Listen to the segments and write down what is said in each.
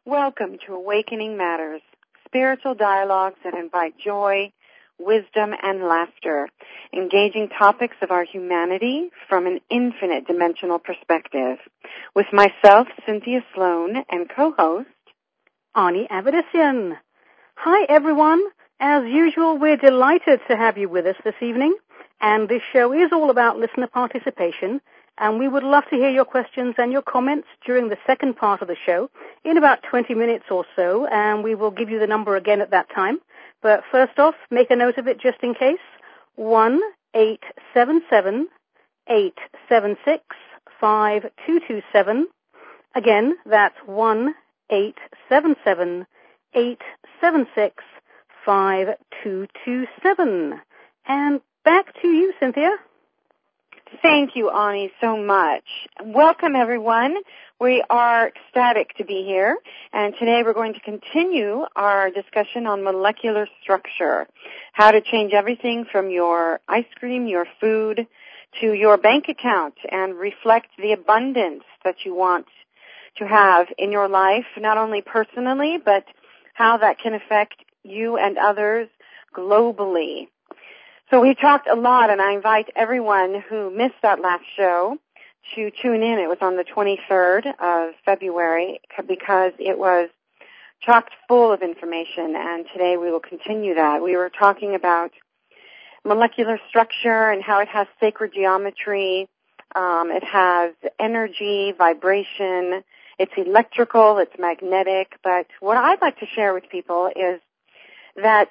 Welcome to Awakening Matters, spiritual dialogues that invite joy, wisdom, and laughter, engaging topics of our humanity from an infinite dimensional perspective. With myself, Cynthia Sloan, and co-host, Ani Avedissian. Hi, everyone. As usual, we're delighted to have you with us this evening, and this show is all about listener participation, and we would love to hear your questions and your comments during the second part of the show in about 20 minutes or so, and we will give you the number again at that time. But first off, make a note of it just in case, 1-877-876-5227. Again, that's 1-877-876-5227. And back to you, Cynthia. Thank you, Ani, so much. Welcome, everyone. We are ecstatic to be here, and today we're going to continue our discussion on molecular structure, how to change everything from your ice cream, your food, to your bank account and reflect the abundance that you want to have in your life, not only personally, but how that can affect you and others globally. So we talked a lot, and I invite everyone who missed that last show to tune in. It was on the 23rd of February because it was chock full of information, and today we will continue that. We were talking about molecular structure and how it has sacred geometry. It has energy, vibration. It's electrical, it's magnetic. But what I'd like to share with people is that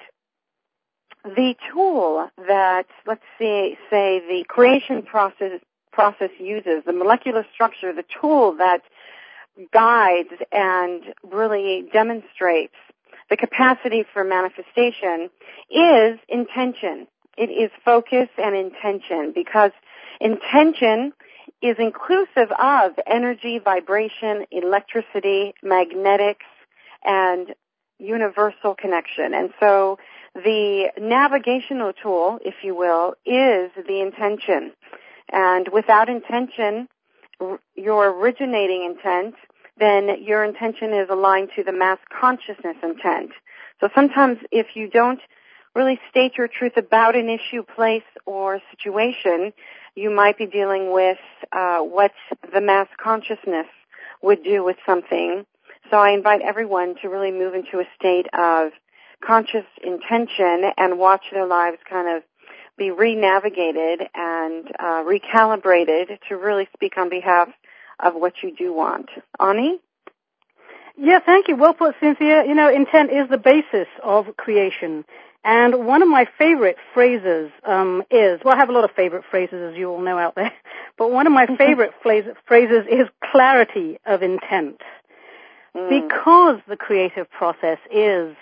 the tool that, let's say the creation process uses, the molecular structure, the tool that guides and really demonstrates the capacity for manifestation is intention. It is focus and intention, because intention is inclusive of energy, vibration, electricity, magnetics, and universal connection. And so the navigational tool, if you will, is the intention. And without intention, your originating intent, then your intention is aligned to the mass consciousness intent. So sometimes if you don't really state your truth about an issue, place, or situation, you might be dealing with what the mass consciousness would do with something. So I invite everyone to really move into a state of conscious intention and watch their lives kind of be re-navigated and recalibrated to really speak on behalf of what you do want. Ani? Yeah, thank you. Well put, Cynthia. You know, intent is the basis of creation. And one of my favorite phrases is, well, I have a lot of favorite phrases, as you all know out there, but one of my favorite phrases is clarity of intent. Because the creative process is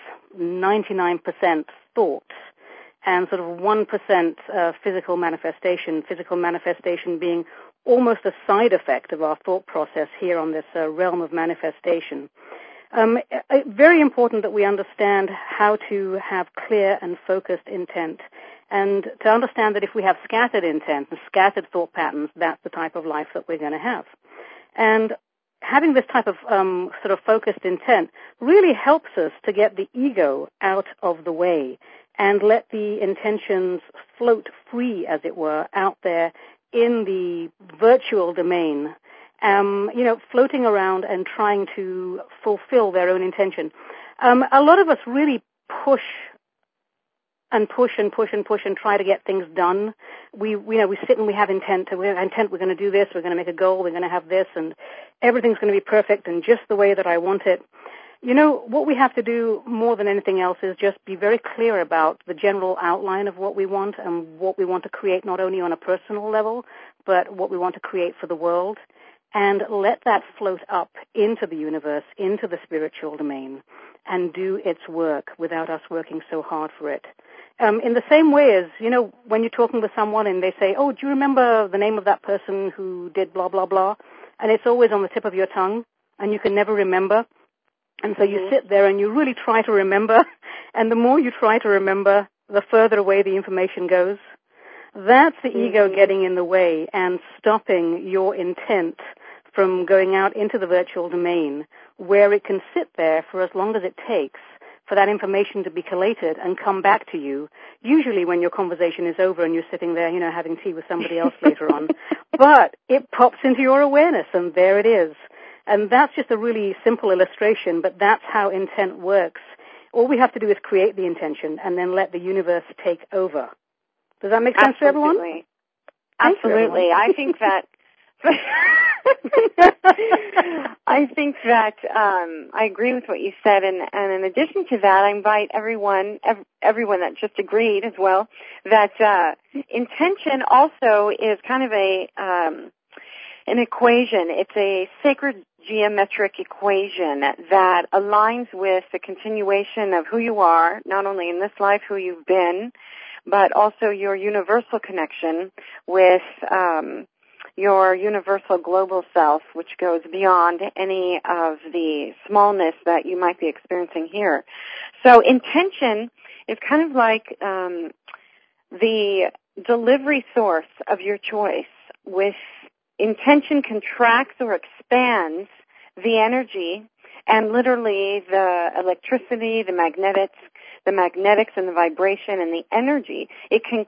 99% thought and sort of 1% physical manifestation being almost a side effect of our thought process here on this realm of manifestation. Very important that we understand how to have clear and focused intent, and to understand that if we have scattered intent and scattered thought patterns, that's the type of life that we're going to have. And having this type of sort of focused intent really helps us to get the ego out of the way and let the intentions float free, as it were, out there in the virtual domain, floating around and trying to fulfill their own intention. A lot of us really push and try to get things done. We sit and we have intent. We're going to do this. We're going to make a goal. We're going to have this, and everything's going to be perfect and just the way that I want it. You know, what we have to do more than anything else is just be very clear about the general outline of what we want and what we want to create, not only on a personal level, but what we want to create for the world, and let that float up into the universe, into the spiritual domain, and do its work without us working so hard for it. In the same way as, you know, when you're talking with someone and they say, oh, do you remember the name of that person who did blah, blah, blah? And it's always on the tip of your tongue, and you can never remember. And so you sit there and you really try to remember, and the more you try to remember, the further away the information goes. That's the ego getting in the way and stopping your intent from going out into the virtual domain, where it can sit there for as long as it takes for that information to be collated and come back to you, usually when your conversation is over and you're sitting there, having tea with somebody else later on. But it pops into your awareness, and there it is. And that's just a really simple illustration, but that's how intent works. All we have to do is create the intention and then let the universe take over. Does that make sense to everyone? Absolutely. I think that I agree with what you said, and in addition to that, I invite everyone that just agreed as well, that intention also is kind of an equation. It's a sacred geometric equation that aligns with the continuation of who you are, not only in this life, who you've been, but also your universal connection with your universal global self, which goes beyond any of the smallness that you might be experiencing here. So intention is kind of like the delivery source of your choice. With intention contracts or expands the energy and literally the electricity, the magnetics and the vibration and the energy. It can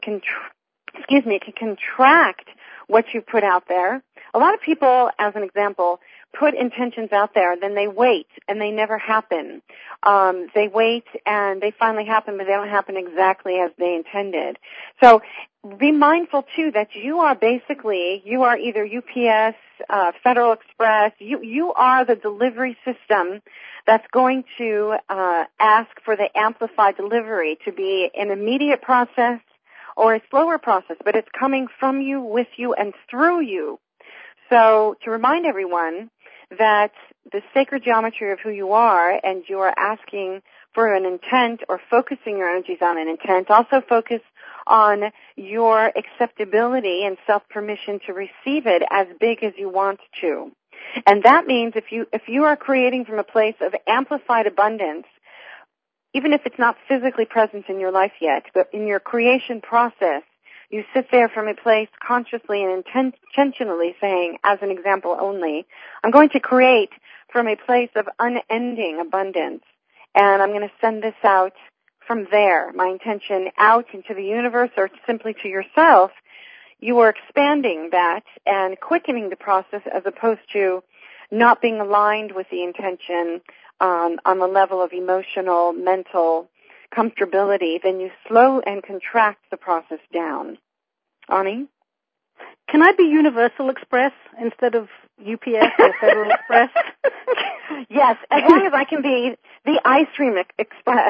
contract what you put out there. A lot of people, as an example, put intentions out there, then they wait and they never happen. They wait and they finally happen, but they don't happen exactly as they intended. So be mindful too that you are either UPS, Federal Express, you are the delivery system that's going to ask for the amplified delivery to be an immediate process or a slower process, but it's coming from you, with you, and through you. So to remind everyone that the sacred geometry of who you are, and you are asking for an intent or focusing your energies on an intent, also focus on your acceptability and self-permission to receive it as big as you want to. And that means if you are creating from a place of amplified abundance, even if it's not physically present in your life yet, but in your creation process, you sit there from a place consciously and intentionally saying, as an example only, I'm going to create from a place of unending abundance, and I'm going to send this out from there, my intention out into the universe or simply to yourself. You are expanding that and quickening the process as opposed to not being aligned with the intention on the level of emotional, mental comfortability. Then you slow and contract the process down. Ani? Can I be Universal Express instead of UPS or Federal Express? Yes, as long as I can be the Ice Cream Express.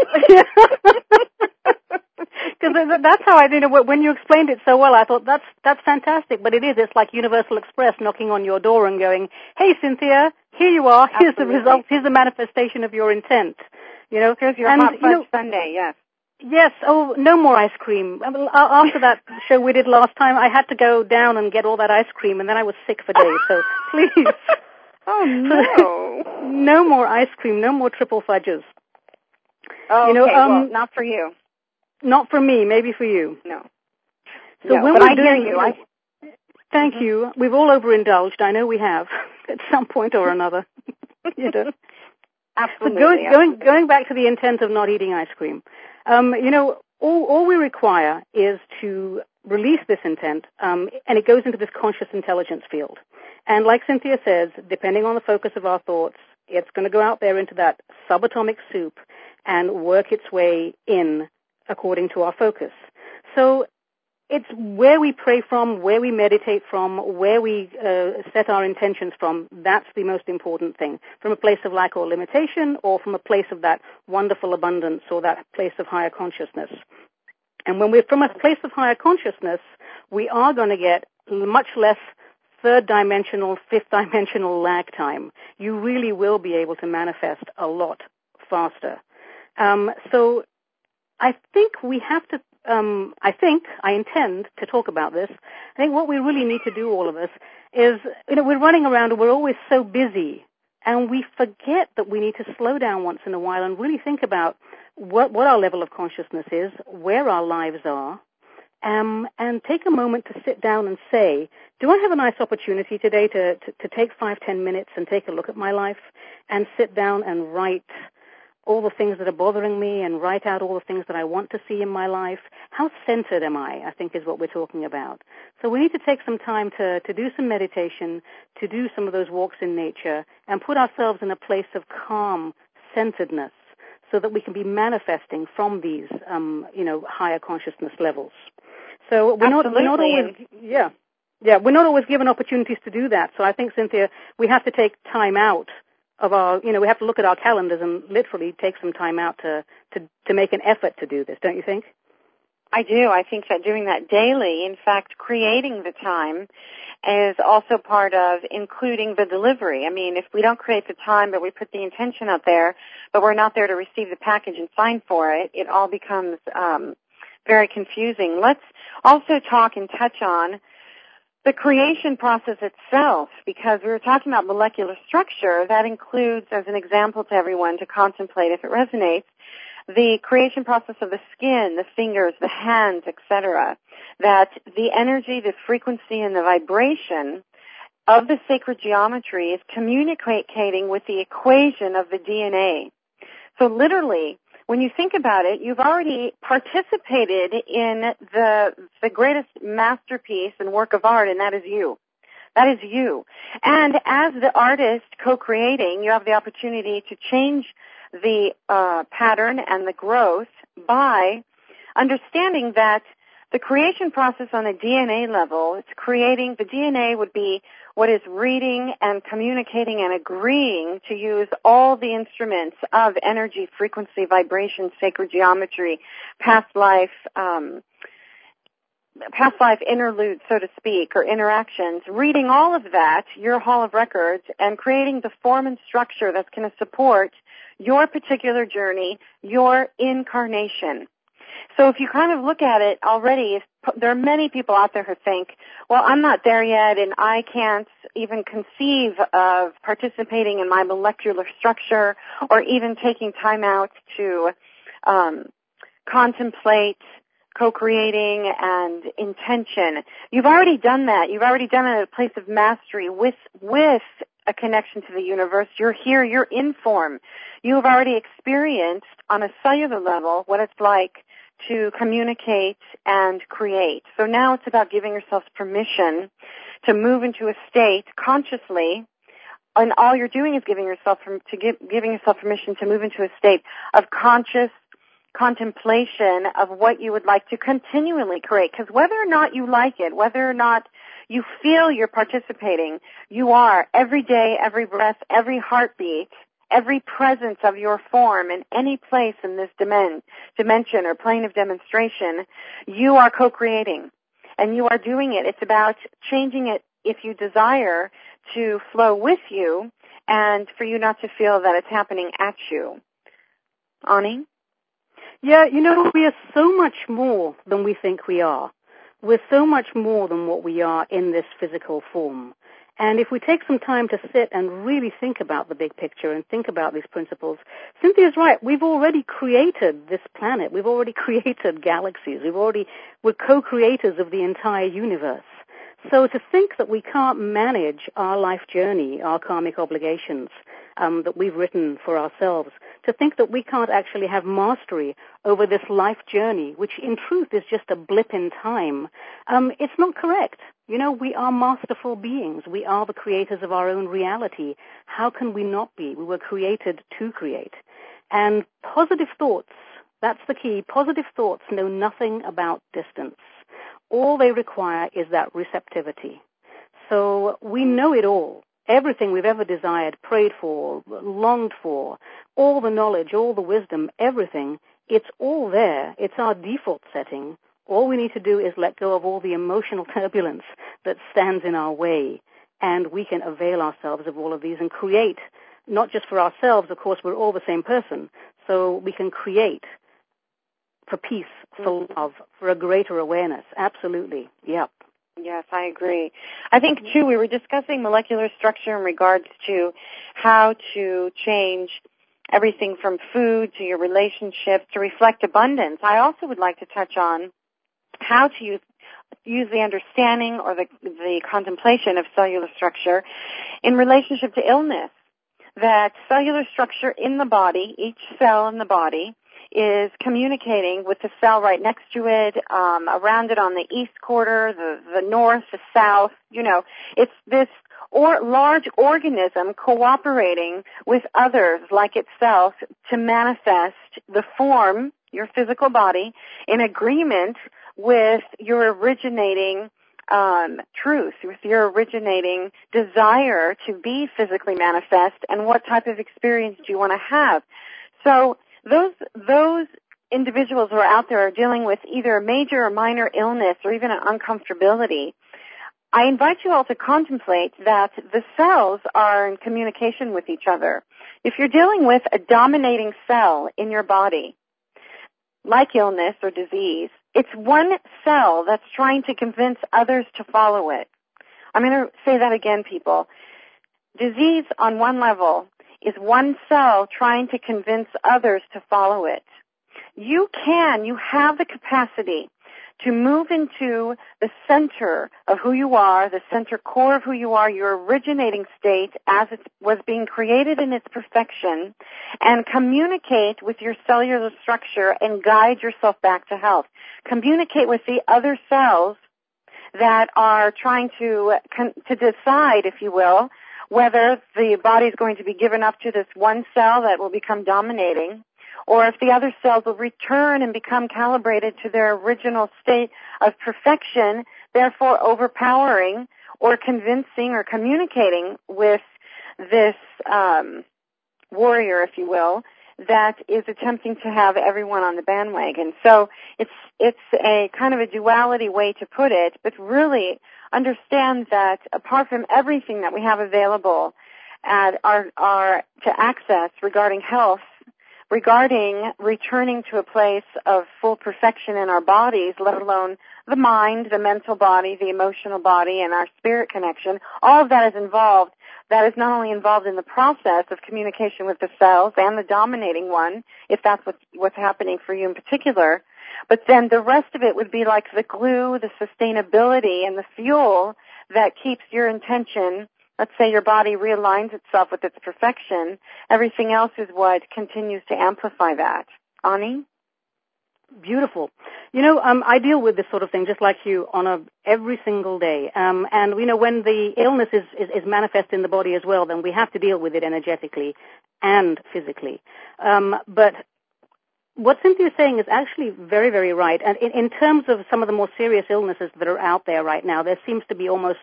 Because that's how when you explained it so well, I thought that's fantastic. But it is. It's like Universal Express knocking on your door and going, "Hey, Cynthia, here you are. Here's the result. Here's the manifestation of your intent." Here's your hot fudge sundae. Yes. Yes. Oh, no more ice cream. After that show we did last time, I had to go down and get all that ice cream, and then I was sick for days. So please. Oh no. No more ice cream. No more triple fudges. Oh, okay. Well, not for you. Not for me, maybe for you. No. So no, when but we're I doing, hear you. Thank you. We've all overindulged. I know we have at some point or another. Absolutely. So going back to the intent of not eating ice cream, all we require is to release this intent, and it goes into this conscious intelligence field. And like Cynthia says, depending on the focus of our thoughts, it's going to go out there into that subatomic soup and work its way in according to our focus. So it's where we pray from, where we meditate from, where we set our intentions from. That's the most important thing. From a place of lack or limitation, or from a place of that wonderful abundance, or that place of higher consciousness. And when we're from a place of higher consciousness, we are going to get much less third-dimensional, fifth-dimensional lag time. You really will be able to manifest a lot faster. So I think we have to, I intend to talk about this. I think what we really need to do, all of us, is, we're running around and we're always so busy, and we forget that we need to slow down once in a while and really think about what our level of consciousness is, where our lives are, and take a moment to sit down and say, do I have a nice opportunity today to take 5-10 minutes and take a look at my life and sit down and write all the things that are bothering me and write out all the things that I want to see in my life? How centered am I think is what we're talking about. So we need to take some time to do some meditation, to do some of those walks in nature, and put ourselves in a place of calm centeredness so that we can be manifesting from these, higher consciousness levels. So we're not always, we're not always given opportunities to do that. So I think, Cynthia, we have to take time out of our, we have to look at our calendars and literally take some time out to make an effort to do this, don't you think? I do. I think that doing that daily, in fact, creating the time is also part of including the delivery. I mean, if we don't create the time, but we put the intention out there, but we're not there to receive the package and sign for it, it all becomes very confusing. Let's also talk and touch on the creation process itself, because we were talking about molecular structure. That includes, as an example to everyone to contemplate if it resonates, the creation process of the skin, the fingers, the hands, etc. That the energy, the frequency, and the vibration of the sacred geometry is communicating with the equation of the DNA. So literally, when you think about it, you've already participated in the greatest masterpiece and work of art, and that is you. That is you. And as the artist co-creating, you have the opportunity to change the pattern and the growth by understanding that the creation process on a DNA level, it's creating, the DNA would be what is reading and communicating and agreeing to use all the instruments of energy, frequency, vibration, sacred geometry, past life interludes, so to speak, or interactions, reading all of that, your hall of records, and creating the form and structure that's going to support your particular journey, your incarnation. So if you kind of look at it already, there are many people out there who think, well, I'm not there yet, and I can't even conceive of participating in my molecular structure or even taking time out to contemplate co-creating and intention. You've already done that. You've already done it at a place of mastery with a connection to the universe. You're here. You're in form. You have already experienced on a cellular level what it's like to communicate and create. So now it's about giving yourself permission to move into a state consciously, and all you're doing is giving yourself permission to move into a state of conscious contemplation of what you would like to continually create. Because whether or not you like it, whether or not you feel you're participating, you are every day, every breath, every heartbeat, every presence of your form in any place in this dimension or plane of demonstration, you are co-creating. And you are doing it. It's about changing it, if you desire, to flow with you and for you not to feel that it's happening at you. Ani? Yeah, we are so much more than we think we are. We're so much more than what we are in this physical form. And if we take some time to sit and really think about the big picture and think about these principles, Cynthia's right. We've already created this planet. We've already created galaxies. We're co-creators of the entire universe. So to think that we can't manage our life journey, our karmic obligations that we've written for ourselves, to think that we can't actually have mastery over this life journey, which in truth is just a blip in time, it's not correct. We are masterful beings. We are the creators of our own reality. How can we not be? We were created to create. And positive thoughts, that's the key. Positive thoughts know nothing about distance. All they require is that receptivity. So we know it all. Everything we've ever desired, prayed for, longed for, all the knowledge, all the wisdom, everything, it's all there. It's our default setting. All we need to do is let go of all the emotional turbulence that stands in our way, and we can avail ourselves of all of these and create, not just for ourselves, of course, we're all the same person, so we can create for peace, for love, for a greater awareness. Absolutely. Yep. Yes, I agree. I think, too, we were discussing molecular structure in regards to how to change everything from food to your relationships to reflect abundance. I also would like to touch on how to use the understanding or the contemplation of cellular structure in relationship to illness. That cellular structure in the body, each cell in the body, is communicating with the cell right next to it, around it on the east quarter, the north, the south. It's this large organism cooperating with others like itself to manifest the form, your physical body, in agreement with your originating truth, with your originating desire to be physically manifest, and what type of experience do you want to have. So those individuals who are out there are dealing with either a major or minor illness or even an uncomfortability. I invite you all to contemplate that the cells are in communication with each other. If you're dealing with a dominating cell in your body, like illness or disease, it's one cell that's trying to convince others to follow it. I'm going to say that again, people. Disease on one level is one cell trying to convince others to follow it. You have the capacity to move into the center of who you are, the center core of who you are, your originating state as it was being created in its perfection, and communicate with your cellular structure and guide yourself back to health. Communicate with the other cells that are trying to decide, if you will, whether the body is going to be given up to this one cell that will become dominating, or if the other cells will return and become calibrated to their original state of perfection, therefore overpowering or convincing or communicating with this warrior, if you will, that is attempting to have everyone on the bandwagon. So it's a kind of a duality way to put it, but really understand that apart from everything that we have available are to access regarding health, regarding returning to a place of full perfection in our bodies, let alone the mind, the mental body, the emotional body, and our spirit connection, all of that is involved. That is not only involved in the process of communication with the cells and the dominating one, if that's what's happening for you in particular, but then the rest of it would be like the glue, the sustainability, and the fuel that keeps your intention. Let's say your body realigns itself with its perfection. Everything else is what continues to amplify that. Ani? Beautiful. I deal with this sort of thing just like you on every single day. And when the illness is manifest in the body as well, then we have to deal with it energetically and physically. But what Cynthia's saying is actually very, very right. And in terms of some of the more serious illnesses that are out there right now, there seems to be almost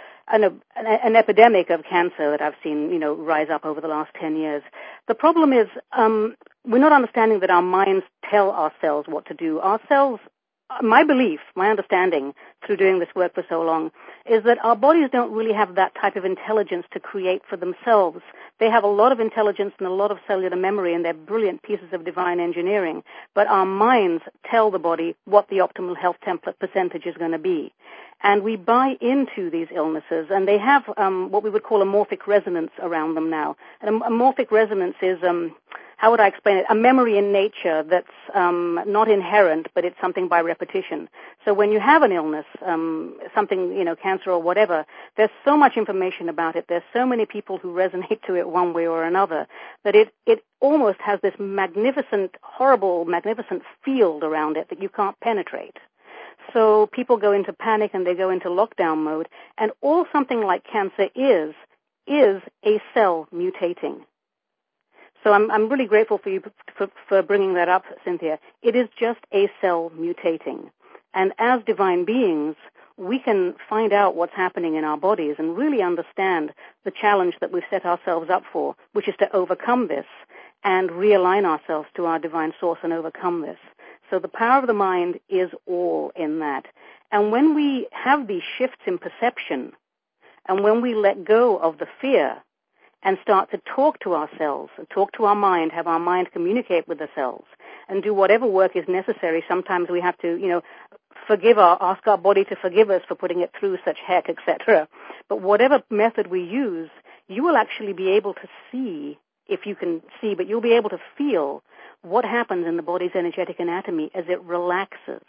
an epidemic of cancer that I've seen, rise up over the last 10 years. The problem is we're not understanding that our minds tell our cells what to do. Our cells, my belief, my understanding through doing this work for so long, is that our bodies don't really have that type of intelligence to create for themselves. They have a lot of intelligence and a lot of cellular memory, and they're brilliant pieces of divine engineering. But our minds tell the body what the optimal health template percentage is going to be. And we buy into these illnesses, and they have what we would call a morphic resonance around them now. And a morphic resonance is, how would I explain it? A memory in nature that's not inherent, but it's something by repetition. So when you have an illness, something, cancer or whatever, there's so much information about it. There's so many people who resonate to it one way or another that it almost has this magnificent, horrible, magnificent field around it that you can't penetrate. So people go into panic and they go into lockdown mode, and all something like cancer is a cell mutating. So I'm really grateful for you for bringing that up, Cynthia. It is just a cell mutating. And as divine beings, we can find out what's happening in our bodies and really understand the challenge that we've set ourselves up for, which is to overcome this and realign ourselves to our divine source and overcome this. So the power of the mind is all in that. And when we have these shifts in perception, and when we let go of the fear and start to talk to ourselves, talk to our mind, have our mind communicate with the cells, and do whatever work is necessary. Sometimes we have to, ask our body to forgive us for putting it through such heck, etc. But whatever method we use, you will actually be able to see, if you can see, but you'll be able to feel what happens in the body's energetic anatomy as it relaxes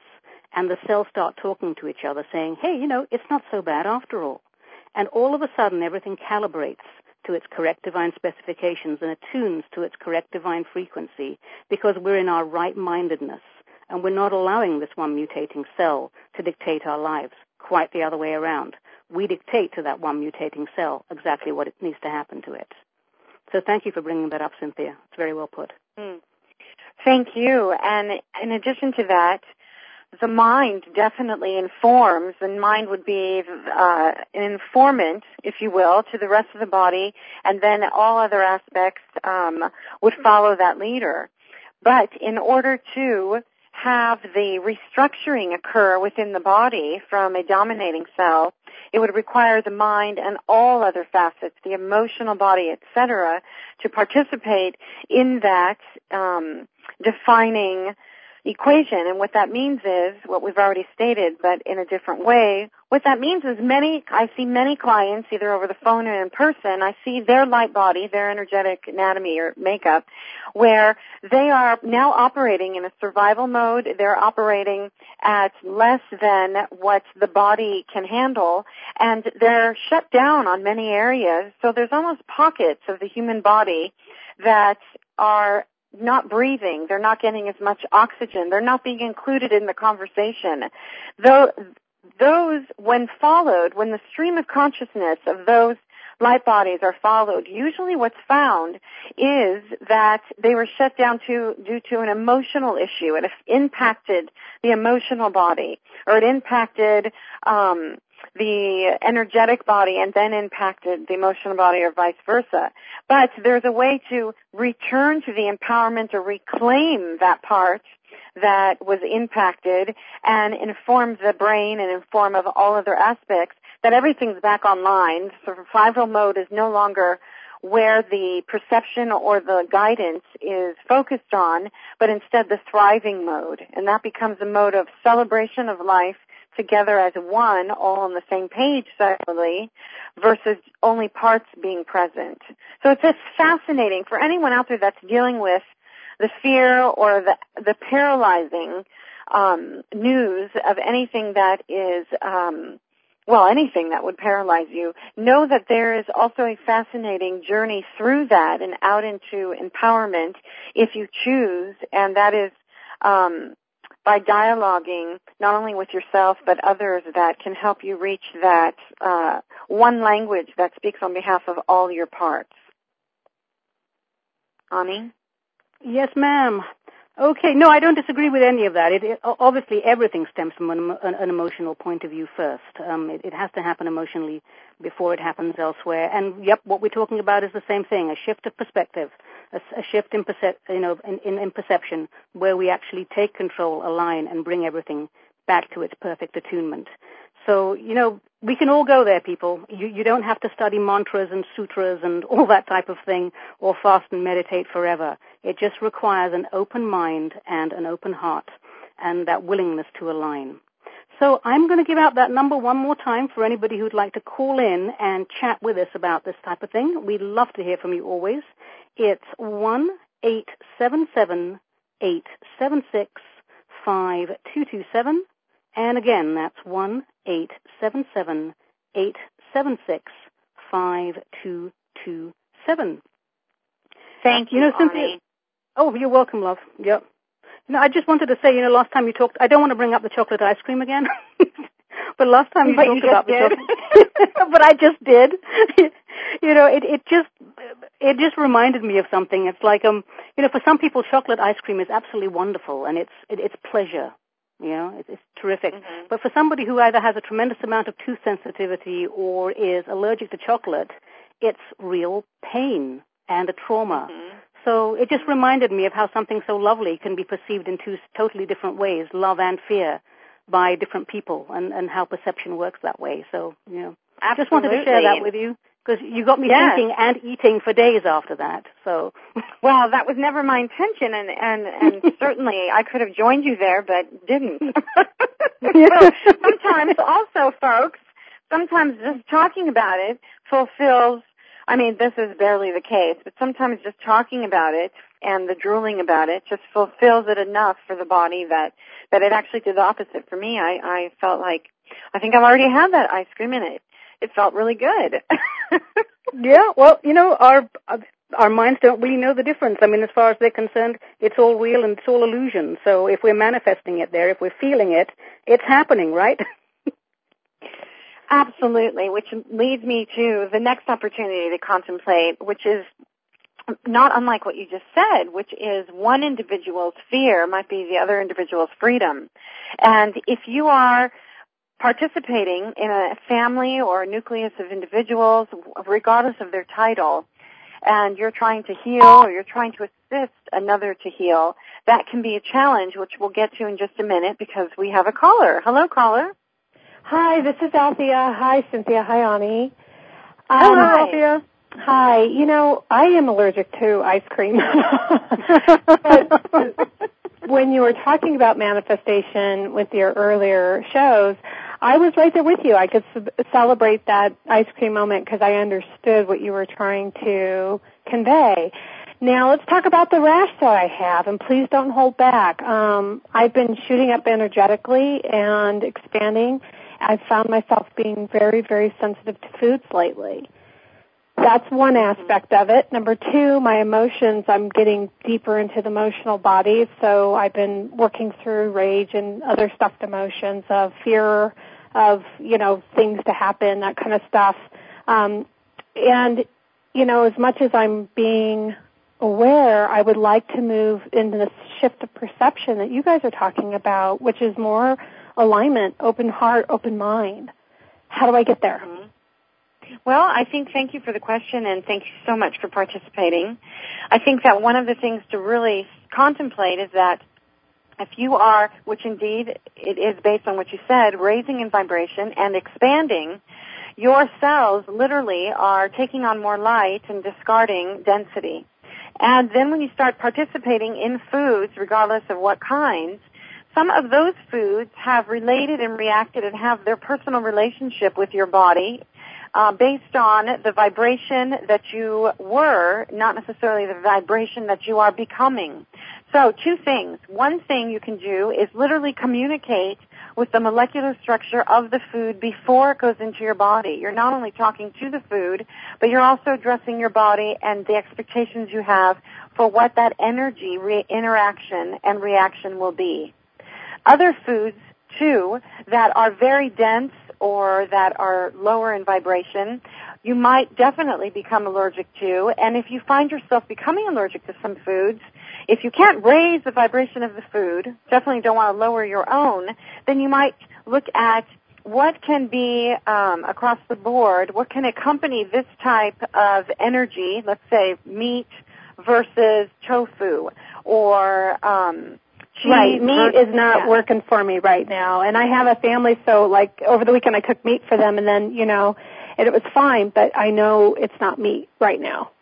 and the cells start talking to each other saying, hey, it's not so bad after all. And all of a sudden, everything calibrates to its correct divine specifications and attunes to its correct divine frequency because we're in our right-mindedness and we're not allowing this one mutating cell to dictate our lives. Quite the other way around. We dictate to that one mutating cell exactly what it needs to happen to it. So thank you for bringing that up, Cynthia. It's very well put. Thank you. And in addition to that, the mind definitely informs, and mind would be an informant, if you will, to the rest of the body, and then all other aspects would follow that leader. But in order to have the restructuring occur within the body from a dominating cell, it would require the mind and all other facets, the emotional body, etc., to participate in that defining equation. And what that means is what we've already stated, but in a different way. What that means is I see many clients, either over the phone or in person, I see their light body, their energetic anatomy or makeup, where they are now operating in a survival mode. They're operating at less than what the body can handle, and they're shut down on many areas. So there's almost pockets of the human body that are not breathing. They're not getting as much oxygen. They're not being included in the conversation. Those, when followed, when the stream of consciousness of those light bodies are followed, usually what's found is that they were shut down due to an emotional issue. It impacted the emotional body, or it impacted the energetic body and then impacted the emotional body, or vice versa. But there's a way to return to the empowerment or reclaim that part that was impacted and inform the brain and inform of all other aspects that everything's back online. Survival mode is no longer where the perception or the guidance is focused on, but instead the thriving mode. And that becomes a mode of celebration of life together as one, all on the same page separately, versus only parts being present. So it's just fascinating for anyone out there that's dealing with the fear or the paralyzing news of anything that is, anything that would paralyze you. Know that there is also a fascinating journey through that and out into empowerment if you choose, and that is by dialoguing not only with yourself but others that can help you reach that one language that speaks on behalf of all your parts. Ani? Yes, ma'am. Okay, no, I don't disagree with any of that. Obviously, everything stems from an emotional point of view first. It has to happen emotionally before it happens elsewhere. And, yep, what we're talking about is the same thing, a shift of perspective, a shift in perception where we actually take control, align, and bring everything back to its perfect attunement. So, we can all go there, people. You don't have to study mantras and sutras and all that type of thing or fast and meditate forever. It just requires an open mind and an open heart and that willingness to align. So I'm going to give out that number one more time for anybody who'd like to call in and chat with us about this type of thing. We'd love to hear from you always. It's 1-877-876-5227. And again, that's 1-877-876-5227. Thank you, Cynthia. Oh, you're welcome, love. Yep. I just wanted to say, last time you talked, I don't want to bring up the chocolate ice cream again, but last time you talked about the chocolate, but I just did. It just reminded me of something. It's like, for some people, chocolate ice cream is absolutely wonderful, and it's pleasure. It's terrific. Mm-hmm. But for somebody who either has a tremendous amount of tooth sensitivity or is allergic to chocolate, it's real pain and a trauma. Mm-hmm. So it just reminded me of how something so lovely can be perceived in two totally different ways, love and fear, by different people, and how perception works that way. So, I just wanted to share that with you, because you got me thinking and eating for days after that. So, well, that was never my intention, and certainly I could have joined you there, but didn't. So sometimes also, folks, just talking about it fulfills I mean, this is barely the case, but sometimes just talking about it and the drooling about it just fulfills it enough for the body that it actually did the opposite for me. I felt like, I think I've already had that ice cream in it. It felt really good. Yeah, well, our minds don't really know the difference. I mean, as far as they're concerned, it's all real and it's all illusion. So if we're manifesting it there, if we're feeling it, it's happening, right? Absolutely, which leads me to the next opportunity to contemplate, which is not unlike what you just said, which is one individual's fear might be the other individual's freedom. And if you are participating in a family or a nucleus of individuals, regardless of their title, and you're trying to heal or you're trying to assist another to heal, that can be a challenge, which we'll get to in just a minute because we have a caller. Hello, caller. Hi, this is Althea. Hi, Cynthia. Hi, Ani. Hello, Althea. Hi. I am allergic to ice cream. But when you were talking about manifestation with your earlier shows, I was right there with you. I could celebrate that ice cream moment because I understood what you were trying to convey. Now let's talk about the rash that I have, and please don't hold back. I've been shooting up energetically and expanding. I've found myself being very, very sensitive to foods lately. That's one aspect of it. Number two, my emotions, I'm getting deeper into the emotional body, so I've been working through rage and other stuffed emotions of fear of, things to happen, that kind of stuff. As much as I'm being aware, I would like to move into this shift of perception that you guys are talking about, which is more alignment, open heart, open mind. How do I get there? Mm-hmm. Well, thank you for the question, and thank you so much for participating. I think that one of the things to really contemplate is that if you are, which indeed it is based on what you said, raising in vibration and expanding, your cells literally are taking on more light and discarding density. And then when you start participating in foods, regardless of what kinds, some of those foods have related and reacted and have their personal relationship with your body based on the vibration that you were, not necessarily the vibration that you are becoming. So two things. One thing you can do is literally communicate with the molecular structure of the food before it goes into your body. You're not only talking to the food, but you're also addressing your body and the expectations you have for what that energy interaction and reaction will be. Other foods, too, that are very dense or that are lower in vibration, you might definitely become allergic to. And if you find yourself becoming allergic to some foods, if you can't raise the vibration of the food, definitely don't want to lower your own, then you might look at what can be across the board, what can accompany this type of energy, let's say meat versus tofu or cheese. Right, meat is not working for me right now. And I have a family, so like over the weekend I cooked meat for them and then, and it was fine, but I know it's not meat right now.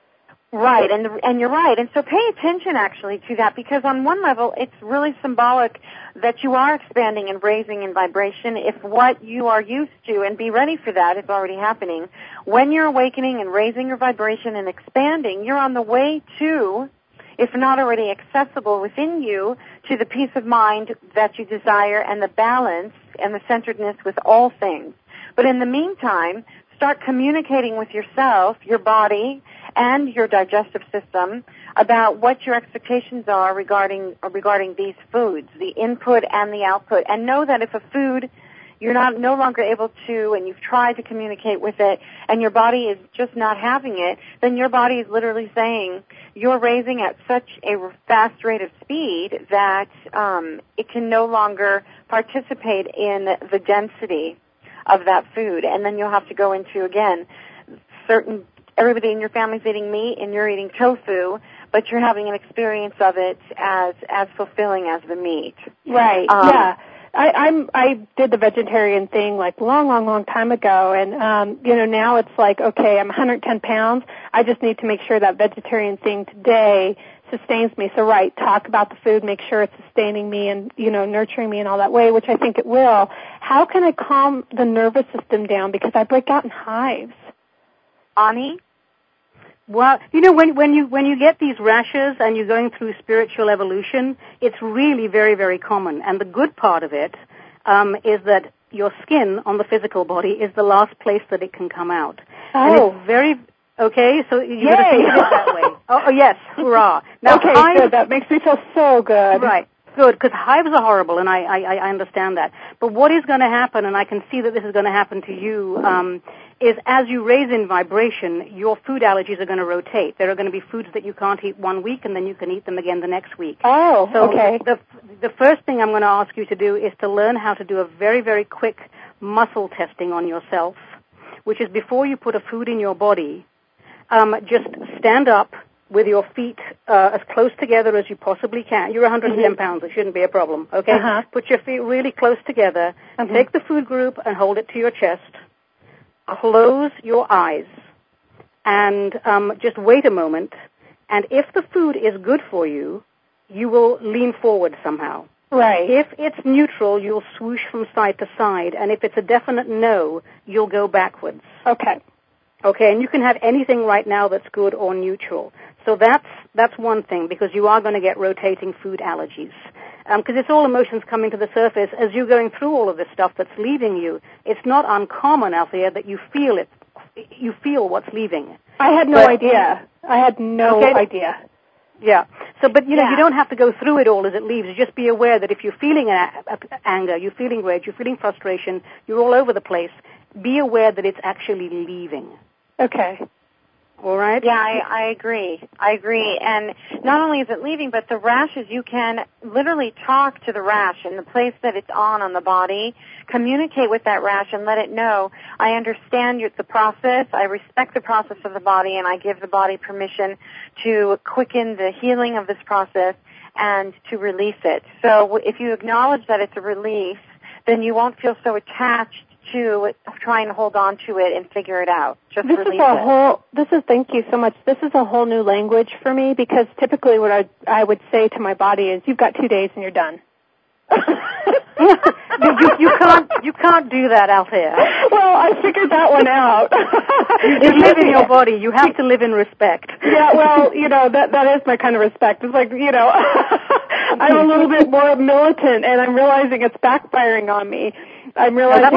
Right, and you're right. And so pay attention actually to that because on one level it's really symbolic that you are expanding and raising in vibration if what you are used to, and be ready for that, it's already happening. When you're awakening and raising your vibration and expanding, you're on the way to, if not already accessible within you, to the peace of mind that you desire and the balance and the centeredness with all things. But in the meantime, start communicating with yourself, your body, and your digestive system about what your expectations are regarding these foods, the input and the output. And know that if a food you're no longer able to, and you've tried to communicate with it, and your body is just not having it, then your body is literally saying you're raising at such a fast rate of speed that it can no longer participate in the density of that food. And then you'll have to go into, again, everybody in your family's eating meat and you're eating tofu, but you're having an experience of it as fulfilling as the meat. Right, yeah. I did the vegetarian thing like long time ago, and now it's like, okay, I'm 110 pounds. I just need to make sure that vegetarian thing today sustains me. So right, talk about the food, make sure it's sustaining me and nurturing me in all that way, which I think it will. How can I calm the nervous system down because I break out in hives? Ani, Well, you know, when you get these rashes and you're going through spiritual evolution, it's really very, very common. And the good part of it is that your skin on the physical body is the last place that it can come out. Oh. And it's very, okay, so you got to think of it that way. Oh, yes, hurrah. Now, okay, good. That makes me feel so good. Right. Good, because hives are horrible, and I understand that. But what is going to happen, and I can see that this is going to happen to you, is as you raise in vibration, your food allergies are going to rotate. There are going to be foods that you can't eat one week, and then you can eat them again the next week. Oh, so okay. The first thing I'm going to ask you to do is to learn how to do a very, very quick muscle testing on yourself, which is before you put a food in your body, just stand up with your feet as close together as you possibly can. You're 110 pounds. It shouldn't be a problem, okay? Put your feet really close together. Take the food group and hold it to your chest. Close your eyes and just wait a moment. And if the food is good for you, you will lean forward somehow. Right. If it's neutral, you'll swoosh from side to side. And if it's a definite no, you'll go backwards. Okay. Okay, and you can have anything right now that's good or neutral. So that's one thing, because you are going to get rotating food allergies. Because it's all emotions coming to the surface as you're going through all of this stuff that's leaving you. It's not uncommon, Althea, that you feel it. You feel what's leaving. I had no idea. I had no idea. Yeah. So, but you know, you don't have to go through it all as it leaves. Just be aware that if you're feeling anger, you're feeling rage, you're feeling frustration, you're all over the place, be aware that it's actually leaving. Okay. All right? Yeah, I agree. I agree. And not only is it leaving, but the rashes, you can literally talk to the rash in the place that it's on the body, communicate with that rash and let it know, I understand the process, I respect the process of the body, and I give the body permission to quicken the healing of this process and to release it. So if you acknowledge that it's a release, then you won't feel so attached to try and hold on to it and figure it out. Just release it. Thank you so much. This is a whole new language for me, because typically what I would say to my body is, you've got 2 days and you're done. you can't do that, Althea. Well, I figured that one out. You live in your body. You have to live in respect. Yeah, well, you know, that is my kind of respect. It's like, you know, I'm a little bit more militant, and I'm realizing it's backfiring on me. I'm realizing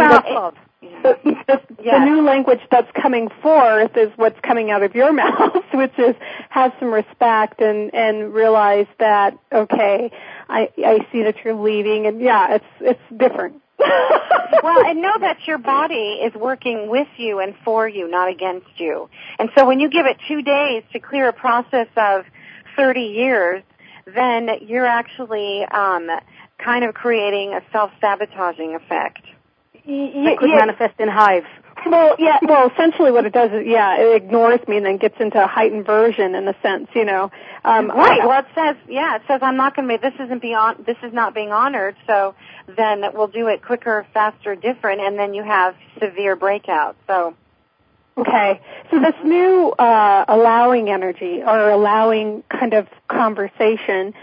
the new language that's coming forth is what's coming out of your mouth, which is have some respect and realize that, okay, I see that you're leaving, and yeah, it's different. Well, and know that your body is working with you and for you, not against you. And so when you give it 2 days to clear a process of 30 years, then you're actually kind of creating a self-sabotaging effect. That could manifest in hives. Well, essentially what it does is, it ignores me and then gets into a heightened version in a sense, you know. Right. Well, it says I'm not going to this is not being honored, so then we'll do it quicker, faster, different, and then you have severe breakouts. So. Okay. So this new allowing energy or allowing kind of conversation,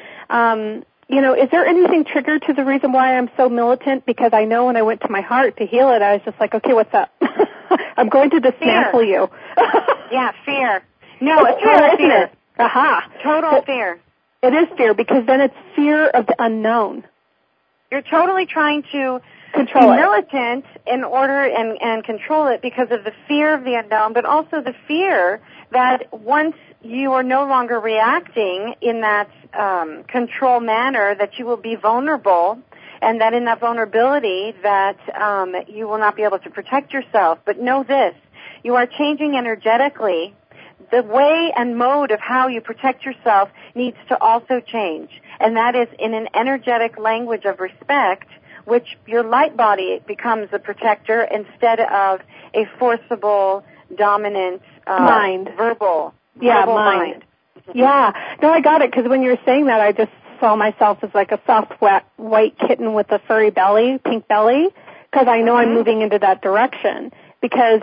you know, is there anything triggered to the reason why I'm so militant? Because I know when I went to my heart to heal it, I was just like, okay, what's up? I'm going to dismantle you. Yeah, fear. No, it's total fear. Aha. Total fear. It is fear, because then it's fear of the unknown. You're totally trying to control be militant in order and control it because of the fear of the unknown, but also the fear that once you are no longer reacting in that control manner, that you will be vulnerable, and that in that vulnerability that you will not be able to protect yourself. But know this, you are changing energetically. The way and mode of how you protect yourself needs to also change, and that is in an energetic language of respect, which your light body becomes the protector instead of a forcible, dominant mind, verbal mind. Yeah, no, I got it, because when you were saying that, I just saw myself as like a soft, white kitten with a furry belly, pink belly, because I know I'm moving into that direction, because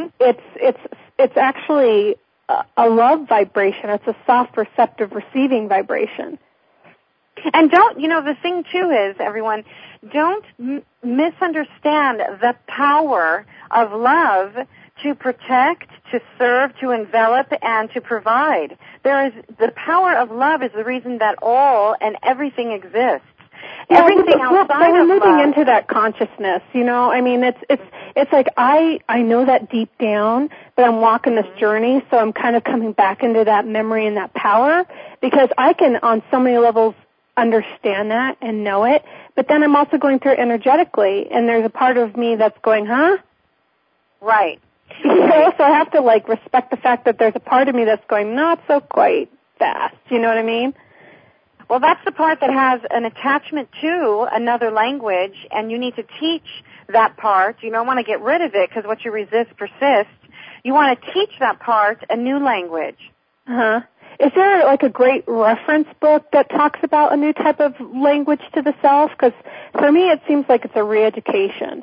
it's actually a love vibration. It's a soft, receptive, receiving vibration. And the thing too is, everyone, don't misunderstand the power of love to protect, to serve, to envelop, and to provide. The power of love is the reason that all and everything exists. Yeah, everything outside we're of moving love. into that consciousness, you know. I mean, it's like I know that deep down, but I'm walking this journey, so I'm kind of coming back into that memory and that power, because I can, on so many levels, understand that and know it, but then I'm also going through it energetically, and there's a part of me that's going, huh? Right. You know, so I have to, like, respect the fact that there's a part of me that's going, not so quite fast, you know what I mean? Well, that's the part that has an attachment to another language, and you need to teach that part. You don't want to get rid of it, because what you resist persists. You want to teach that part a new language. Uh-huh. Is there, like, a great reference book that talks about a new type of language to the self? Because for me, it seems like it's a re-education.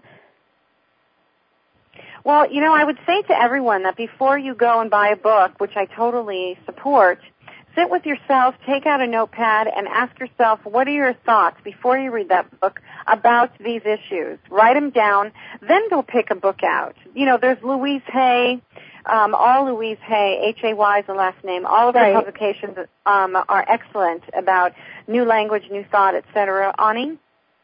Well, you know, I would say to everyone that before you go and buy a book, which I totally support, sit with yourself, take out a notepad, and ask yourself, what are your thoughts before you read that book about these issues? Write them down, then go pick a book out. You know, there's Louise Hay, all Louise Hay, Hay is the last name. All of her publications are excellent about new language, new thought, etc. Ani?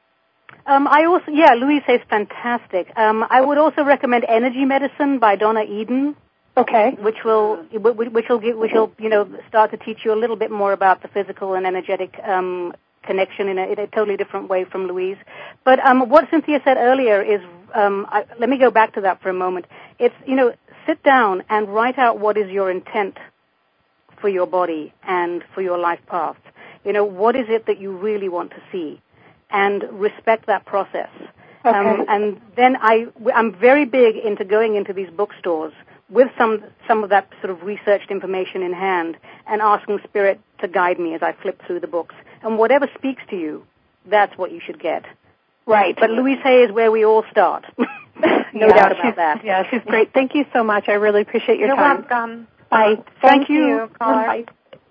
Louise Hay is fantastic. I would also recommend Energy Medicine by Donna Eden. Okay. Which will start to teach you a little bit more about the physical and energetic connection in a totally different way from Louise. But what Cynthia said earlier is, let me go back to that for a moment. It's, sit down and write out what is your intent for your body and for your life path. What is it that you really want to see, and respect that process. Okay. And then I'm very big into going into these bookstores with some of that sort of researched information in hand, and asking Spirit to guide me as I flip through the books. And whatever speaks to you, that's what you should get. Right. But Louise Hay is where we all start. No doubt about that. Yeah, she's great. Thank you so much. I really appreciate your time. You're welcome. Bye. Thank you, caller. Bye.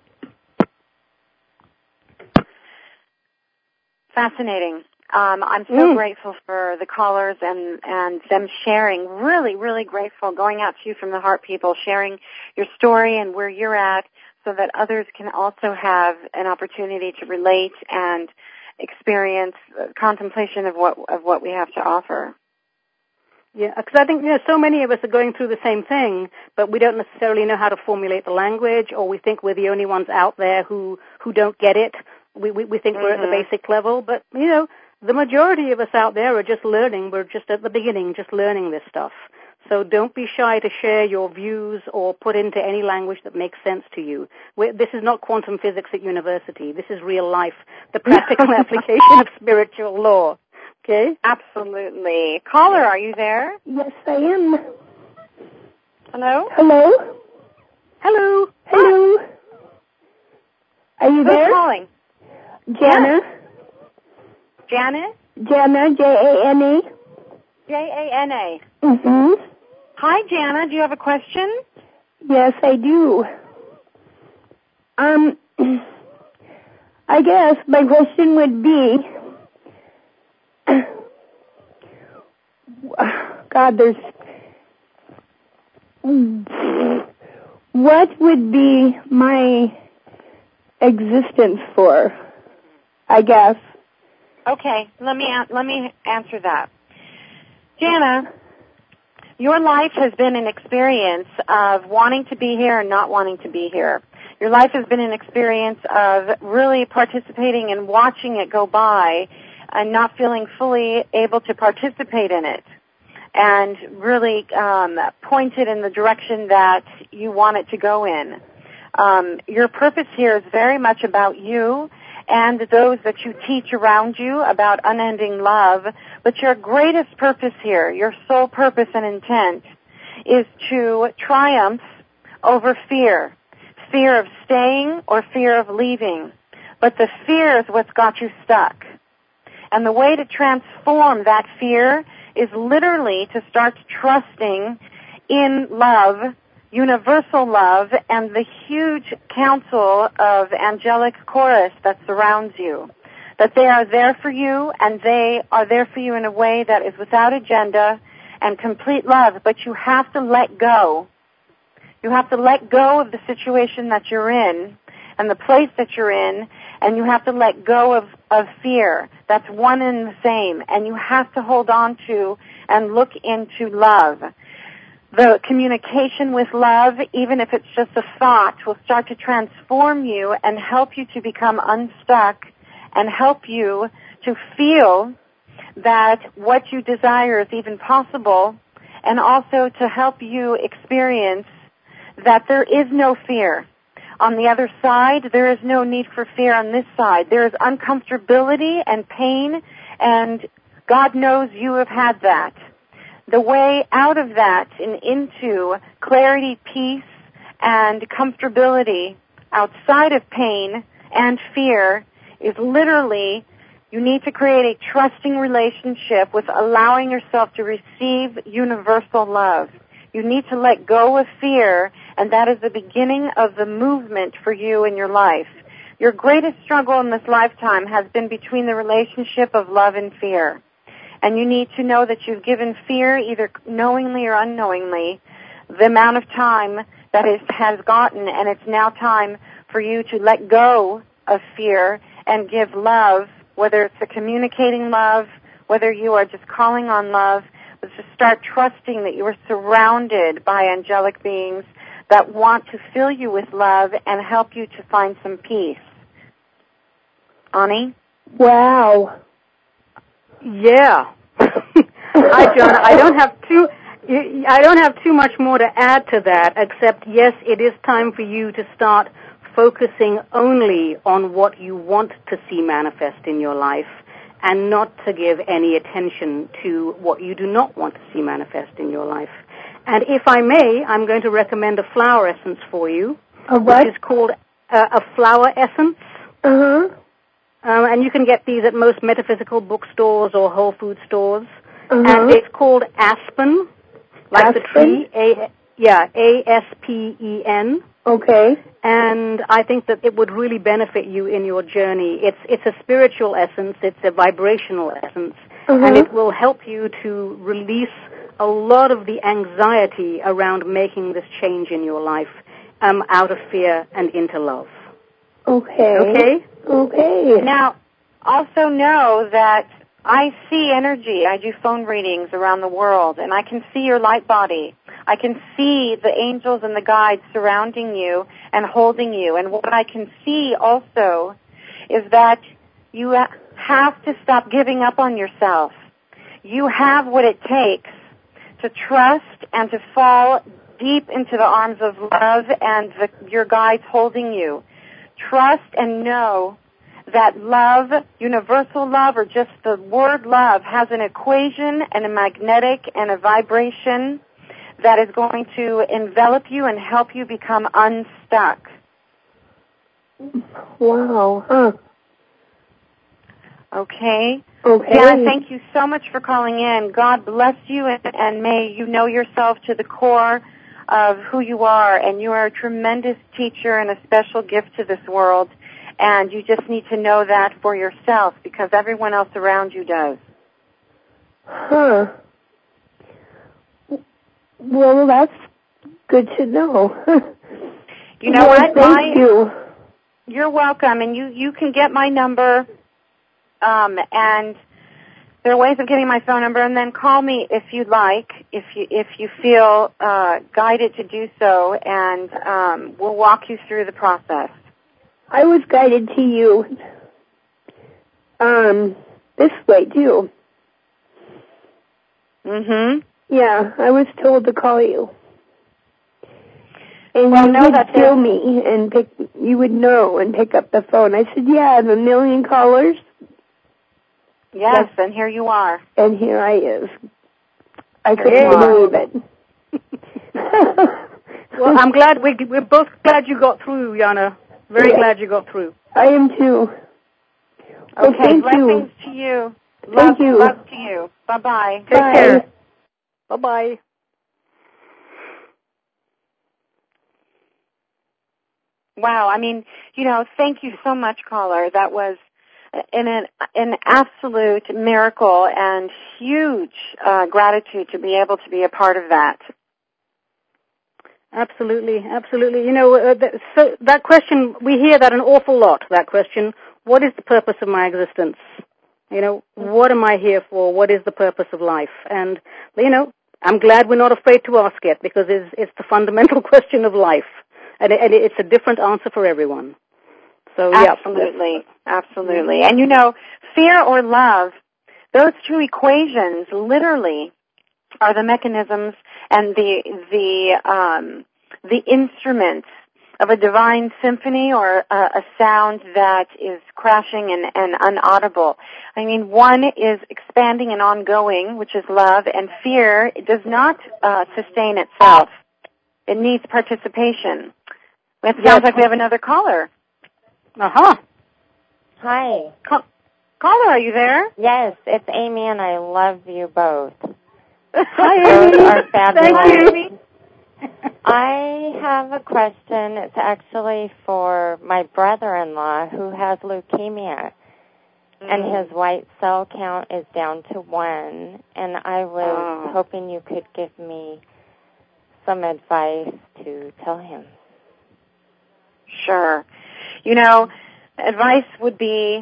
Fascinating. I'm so grateful for the callers and them sharing. Really, really grateful. Going out to you from the heart, people, sharing your story and where you're at, so that others can also have an opportunity to relate and experience contemplation of what we have to offer. Yeah, because I think so many of us are going through the same thing, but we don't necessarily know how to formulate the language, or we think we're the only ones out there who don't get it. We think we're at the basic level, but the majority of us out there are just learning. We're just at the beginning, just learning this stuff. So don't be shy to share your views or put into any language that makes sense to you. This is not quantum physics at university. This is real life, the practical application of spiritual law. Okay? Absolutely. Caller, are you there? Yes, I am. Hello? Hello? Hello? Hello? Are you there? Who's calling? Jana. Janet? Jana, Jane. Jana. Mm-hmm. Hi, Jana. Do you have a question? Yes, I do. I guess my question would be, God, what would be my existence for, I guess? Okay, let me answer that. Jana, your life has been an experience of wanting to be here and not wanting to be here. Your life has been an experience of really participating and watching it go by and not feeling fully able to participate in it, and really pointed in the direction that you want it to go in. Your purpose here is very much about you and those that you teach around you about unending love, but your greatest purpose here, your sole purpose and intent, is to triumph over fear. Fear of staying or fear of leaving. But the fear is what's got you stuck. And the way to transform that fear is literally to start trusting in love, universal love, and the huge council of angelic chorus that surrounds you. That they are there for you, and they are there for you in a way that is without agenda and complete love, but you have to let go. You have to let go of the situation that you're in and the place that you're in, and you have to let go of fear. That's one and the same, and you have to hold on to and look into love. The communication with love, even if it's just a thought, will start to transform you and help you to become unstuck and help you to feel that what you desire is even possible, and also to help you experience that there is no fear. On the other side, there is no need for fear on this side. There is uncomfortability and pain, and God knows you have had that. The way out of that and into clarity, peace, and comfortability outside of pain and fear is literally, you need to create a trusting relationship with allowing yourself to receive universal love. You need to let go of fear, and that is the beginning of the movement for you in your life. Your greatest struggle in this lifetime has been between the relationship of love and fear. And you need to know that you've given fear, either knowingly or unknowingly, the amount of time that it has gotten, and it's now time for you to let go of fear and give love, whether it's the communicating love, whether you are just calling on love. Let's just start trusting that you are surrounded by angelic beings that want to fill you with love and help you to find some peace. Ani? Wow. Yeah. Hi, John. I don't have too much more to add to that, except yes, it is time for you to start focusing only on what you want to see manifest in your life, and not to give any attention to what you do not want to see manifest in your life. And if I may, I'm going to recommend a flower essence for you, which is called a flower essence. Uh-huh. And you can get these at most metaphysical bookstores or Whole Food stores. Uh-huh. And it's called Aspen, like Aspen? the tree. Aspen. Okay. And I think that it would really benefit you in your journey. It's a spiritual essence. It's a vibrational essence. Uh-huh. And it will help you to release a lot of the anxiety around making this change in your life out of fear and into love. Okay. Okay? Okay. Now, also know that I see energy. I do phone readings around the world, and I can see your light body. I can see the angels and the guides surrounding you and holding you. And what I can see also is that you have to stop giving up on yourself. You have what it takes to trust and to fall deep into the arms of love and your guides holding you. Trust and know that love, universal love, or just the word love, has an equation and a magnetic and a vibration that is going to envelop you and help you become unstuck. Wow. Huh. Okay? Okay. Dad, thank you so much for calling in. God bless you, and may you know yourself to the core of who you are, and you are a tremendous teacher and a special gift to this world, and you just need to know that for yourself because everyone else around you does. Huh. Well, that's good to know. You know what? Thank you. You're welcome, and you can get my number, and there are ways of getting my phone number, and then call me if you'd like, if you feel guided to do so, and we'll walk you through the process. I was guided to you this way, too. Mm-hmm. Yeah, I was told to call you. And well, you know would that feel me and you would know and pick up the phone. I said, yeah, I have 1 million callers. Yes, and here you are. And here I is. I couldn't believe it. Well, I'm glad we're both glad you got through, Yana. Very glad you got through. I am too. Well, Okay, blessings to you. Thank you. Love to you. Bye-bye. Take care. Bye-bye. Wow, I mean, thank you so much, caller. That was an absolute miracle and huge gratitude to be able to be a part of that. Absolutely, absolutely. So that question, we hear that an awful lot, that question, what is the purpose of my existence? What am I here for? What is the purpose of life? And, I'm glad we're not afraid to ask it because it's the fundamental question of life. And it's a different answer for everyone. So, absolutely, absolutely. And fear or love, those two equations literally are the mechanisms and the instruments of a divine symphony or a sound that is crashing and unaudible. I mean, one is expanding and ongoing, which is love, and fear does not sustain itself. It needs participation. It sounds like we have another caller. Uh-huh. Hi. Caller, are you there? Yes, it's Amy, and I love you both. Hi, Amy. Both are fabulous. Thank you. Amy. I have a question. It's actually for my brother-in-law who has leukemia, and his white cell count is down to 1, and I was hoping you could give me some advice to tell him. Sure. Advice would be,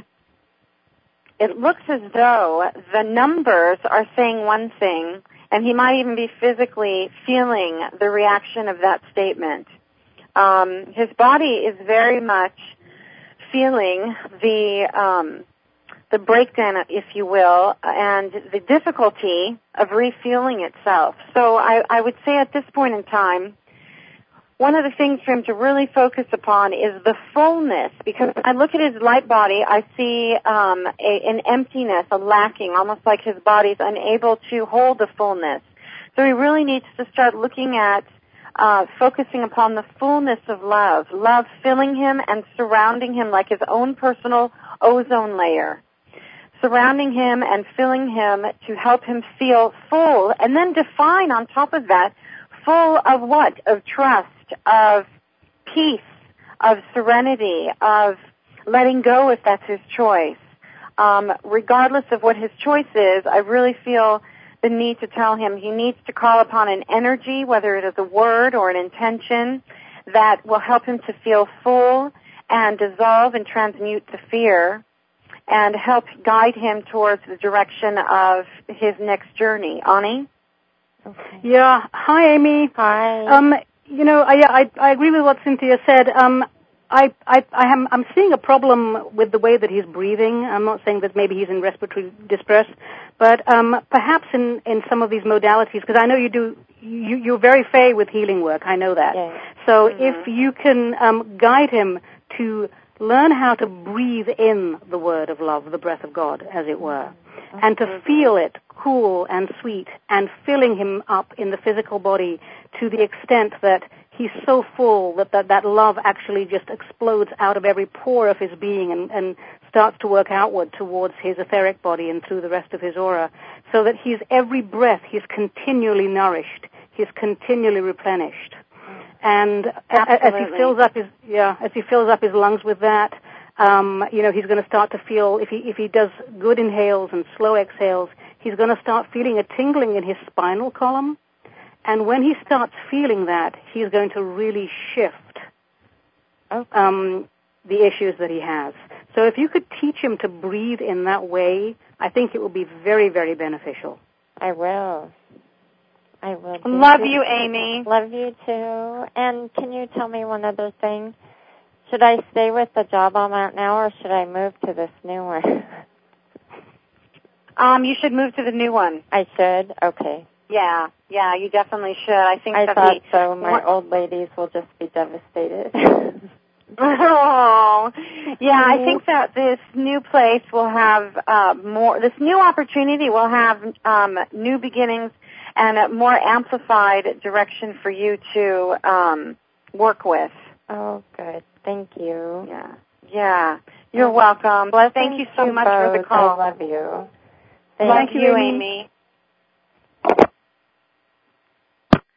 it looks as though the numbers are saying one thing, and he might even be physically feeling the reaction of that statement. His body is very much feeling the breakdown, if you will, and the difficulty of refueling itself. So I would say at this point in time, one of the things for him to really focus upon is the fullness, because when I look at his light body, I see an emptiness, a lacking, almost like his body's unable to hold the fullness. So he really needs to start looking at focusing upon the fullness of love filling him and surrounding him like his own personal ozone layer, surrounding him and filling him to help him feel full, and then define on top of that, full of what? Of trust, of peace, of serenity, of letting go if that's his choice. Regardless of what his choice is, I really feel the need to tell him he needs to call upon an energy, whether it is a word or an intention, that will help him to feel full and dissolve and transmute the fear and help guide him towards the direction of his next journey. Ani? Okay. Yeah. Hi, Amy. Hi. I agree with what Cynthia said. I'm seeing a problem with the way that he's breathing. I'm not saying that maybe he's in respiratory distress, but perhaps in some of these modalities, because I know you're very fey with healing work. I know that. Yes. So if you can guide him to learn how to breathe in the word of love, the breath of God, as it were, and to feel it cool and sweet and filling him up in the physical body to the extent that he's so full that love actually just explodes out of every pore of his being and starts to work outward towards his etheric body and through the rest of his aura, so that every breath he's continually nourished, he's continually replenished. And as he fills up his lungs with that, he's going to start to feel, if he does good inhales and slow exhales, he's going to start feeling a tingling in his spinal column. And when he starts feeling that, he's going to really shift the issues that he has. So if you could teach him to breathe in that way, I think it will be very, very beneficial. I will. Love you, Amy. Love you, too. And can you tell me one other thing? Should I stay with the job I'm at now, or should I move to this new one? You should move to the new one. I should? Okay. Yeah, you definitely should. I thought so. My old ladies will just be devastated. Oh, yeah, I think that this new place will have this new opportunity will have new beginnings and a more amplified direction for you to work with. Oh, good. Thank you. Yeah. You're welcome. Thank you so much for the call. I love you. Thank you, Amy.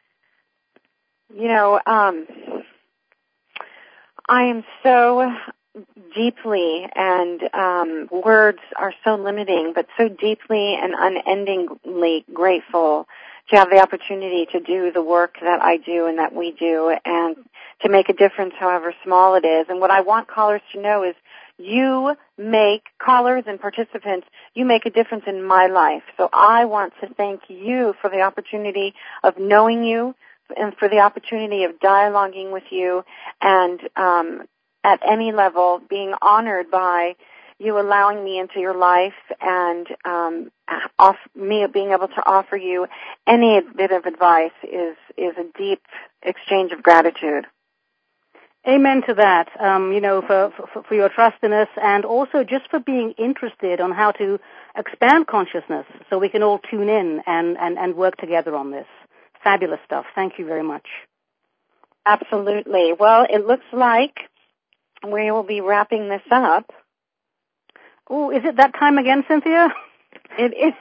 I am so deeply, and words are so limiting, but so deeply and unendingly grateful to have the opportunity to do the work that I do and that we do, and to make a difference, however small it is. And what I want callers to know is you make, callers and participants, you make a difference in my life. So I want to thank you for the opportunity of knowing you and for the opportunity of dialoguing with you, and at any level being honored by you allowing me into your life, and me being able to offer you any bit of advice is a deep exchange of gratitude. Amen to that. For your trust in us, and also just for being interested on how to expand consciousness so we can all tune in and work together on this. Fabulous stuff. Thank you very much. Absolutely. Well, it looks like we will be wrapping this up. Oh, is it that time again, Cynthia? It is.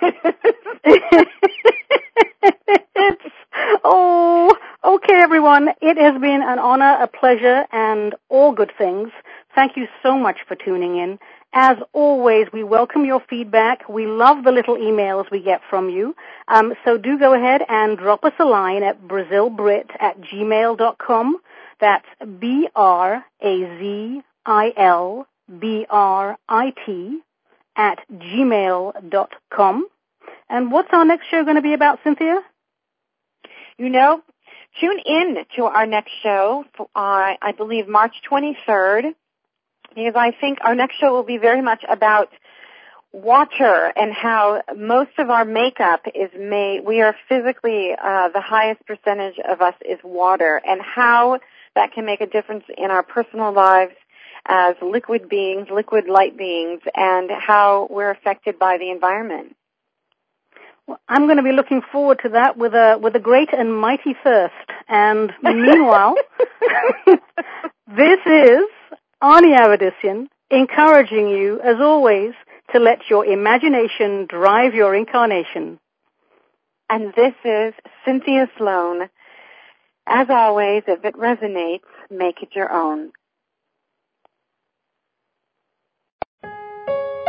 Oh, okay, everyone. It has been an honor, a pleasure, and all good things. Thank you so much for tuning in. As always, we welcome your feedback. We love the little emails we get from you. So do go ahead and drop us a line at brazilbrit@gmail.com. That's BRAZILBRIT@gmail.com. And what's our next show going to be about, Cynthia? Tune in to our next show, I believe March 23rd, because I think our next show will be very much about water and how most of our makeup is made. We are physically, the highest percentage of us is water, and how that can make a difference in our personal lives as liquid beings, liquid light beings, and how we're affected by the environment. Well, I'm going to be looking forward to that with a great and mighty thirst. And meanwhile, this is Ani Avedissian encouraging you, as always, to let your imagination drive your incarnation. And this is Cynthia Sloan. As always, if it resonates, make it your own.